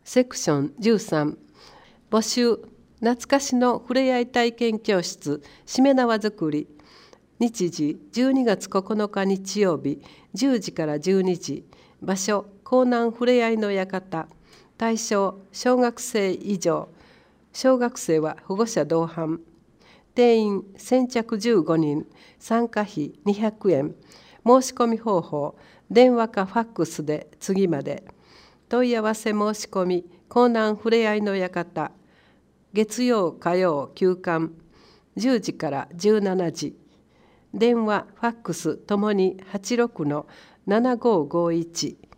セクション13募集懐かしのふれあい体験教室しめ縄作り日時12月9日日曜日10時から12時場所江南ふれあいの館対象小学生以上小学生は保護者同伴定員先着15人参加費200円申し込み方法電話かファックスで次まで問い合わせ申し込み江南ふれあいの館月曜火曜休館10時から17時電話ファックスともに86-7551